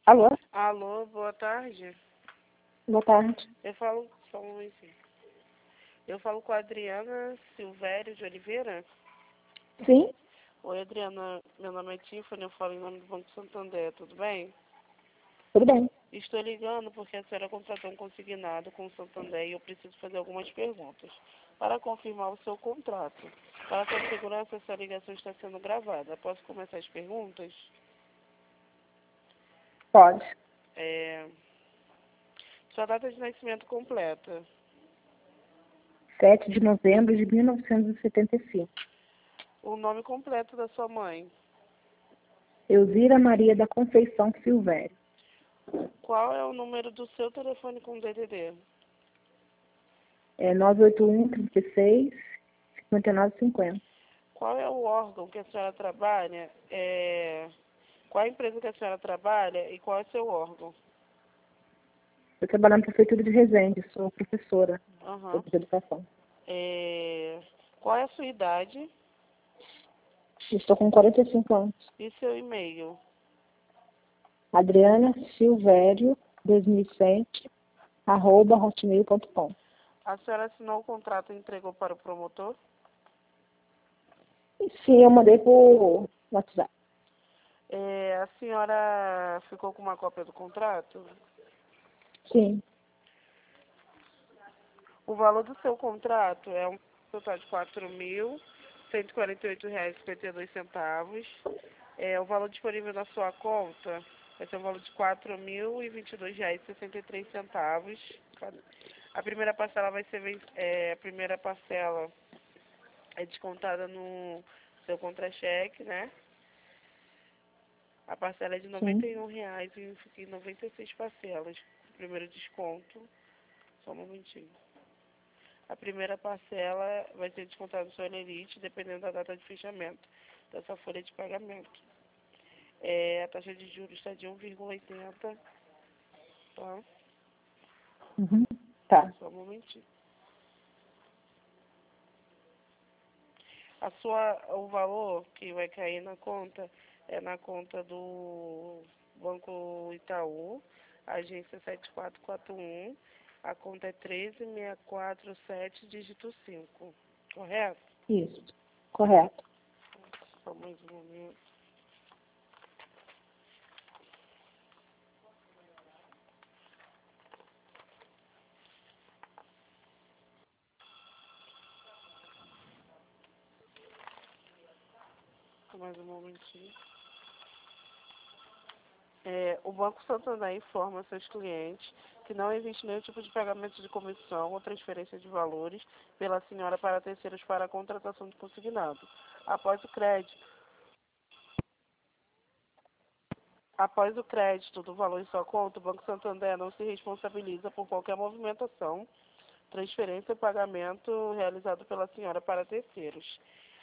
Alô? Alô, boa tarde. Boa tarde. Eu falo, só um momentinho. Eu falo com a Adriana Silvério de Oliveira. Sim? Oi, Adriana. Meu nome é Tiffany, eu falo em nome do Banco Santander, tudo bem? Tudo bem. Estou ligando porque a senhora contratou um consignado com o Santander e eu preciso fazer algumas perguntas para confirmar o seu contrato. Para sua segurança, essa ligação está sendo gravada. Posso começar as perguntas? Pode. Sua data de nascimento completa. 7 de novembro de 1975. O nome completo da sua mãe. Elzira Maria da Conceição Silvério. Qual é o número do seu telefone com DDD? É 981-36-5950. Qual é o órgão que a senhora trabalha? Qual a empresa que a senhora trabalha e qual é o seu órgão? Eu trabalho na Prefeitura de Resende, sou professora Aham. de educação. Qual é a sua idade Estou com 45 anos. e seu e-mail? Adriana Silvério, 2007, @hotmail.com. A senhora assinou o contrato e entregou para o promotor? Sim, eu mandei por WhatsApp. A senhora ficou com uma cópia do contrato? Sim. O valor do seu contrato é um total de R$ 4.148,52. O valor disponível na sua conta vai ser um valor de R$ 4.022,63. A primeira parcela a primeira parcela é descontada no seu contra-cheque, né? A parcela é de R$ Sim. 91,96 em 96 parcelas. O primeiro desconto, só um momentinho. A primeira parcela vai ser descontada no seu Enerite, dependendo da data de fechamento dessa folha de pagamento. A taxa de juros está de 1,80, tá? Uhum. Tá. Só um momentinho. O valor que vai cair na conta é na conta do Banco Itaú, agência 7441, a conta é 13647, dígito 5, correto? Isso. Correto. Só mais um momento. Só mais um momentinho. O Banco Santander informa seus clientes que não existe nenhum tipo de pagamento de comissão ou transferência de valores pela senhora para terceiros para a contratação de consignado. Após o crédito do valor em sua conta, o Banco Santander não se responsabiliza por qualquer movimentação, transferência ou pagamento realizado pela senhora para terceiros.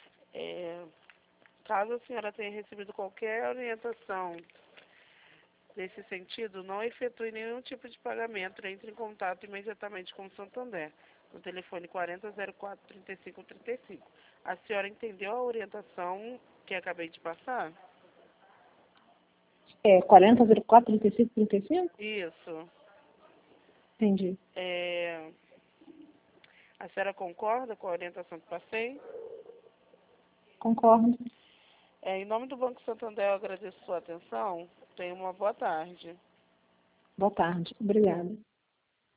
Caso a senhora tenha recebido qualquer orientação nesse sentido, não efetue nenhum tipo de pagamento, entre em contato imediatamente com o Santander, no telefone 4004-3535. A senhora entendeu a orientação que acabei de passar? 4004-3535? Isso. Entendi. A senhora concorda com a orientação que passei? Concordo. Em nome do Banco Santander, eu agradeço sua atenção. Tenha uma boa tarde. Boa tarde. Obrigada.